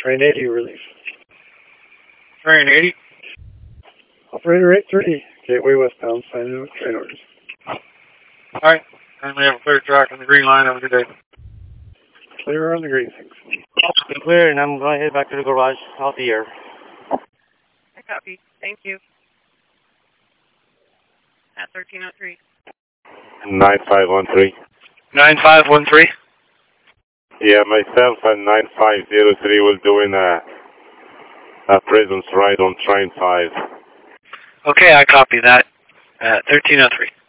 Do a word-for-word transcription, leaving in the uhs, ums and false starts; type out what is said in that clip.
Train eighty, relief. Train eighty. Operator eight thirty, Gateway westbound, signing out train orders. Alright, currently have a clear track on the green line. Have a good day. Clear on the green, thanks. Clear, and I'm going to head back to the garage out the air. I copy. Thank you. At thirteen oh three. nine five one three. nine five one three? Yeah, myself and nine five zero three will doing a, a presence ride on train five. Okay, I copy that. At thirteen oh three.